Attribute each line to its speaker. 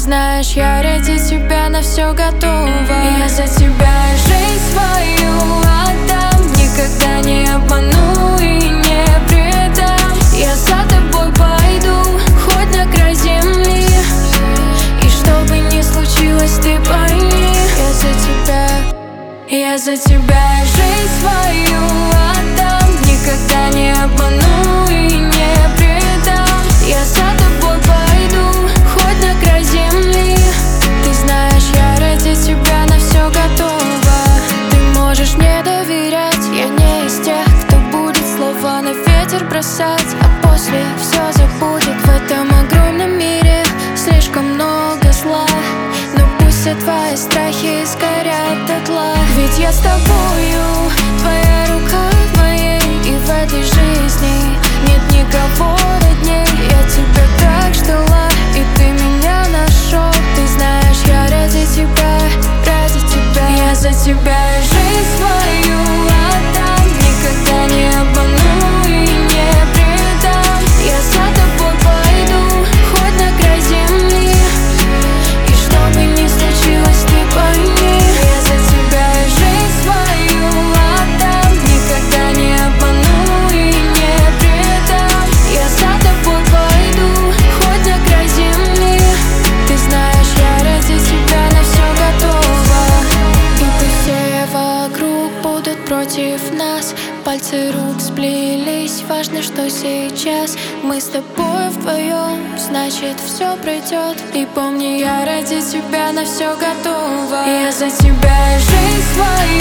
Speaker 1: знаешь, я ради тебя на все готова. Я за тебя жизнь свою отдам, никогда не обману и не предам. Я за тобой пойду, хоть на край земли, и что бы ни случилось, ты пойми, я за тебя жизнь свою отдам, никогда не обману и не предам. Я за тобой пойду, хоть на край земли, ты знаешь, я ради тебя на все готова. Ты можешь мне доверять, я не из тех, кто будет слова на ветер бросать, а после все забудет. В этом огромном мире слишком много зла, но пусть все твои страхи сгорят дотла. Ведь я с тобою, твоя рука в моей, и в этой жизни нет никого родней. Я тебя так ждала, и ты меня нашел. Ты знаешь, я ради тебя, я за тебя жизнь свою отдам, никогда не обману и не предам. Я за тобой пойду, хоть на край земли, и что бы ни случилось, ты пойми, я за тебя жизнь свою отдам, никогда не обману и не предам. Я за тобой пойду, хоть на край земли, ты знаешь, я ради тебя на все готова. И пусть все вокруг будут против нас, пальцы рук сплелись, важно, что сейчас мы с тобой вдвоем, значит все пройдет. И помни, я ради тебя на все готова. Я за тебя жизнь свою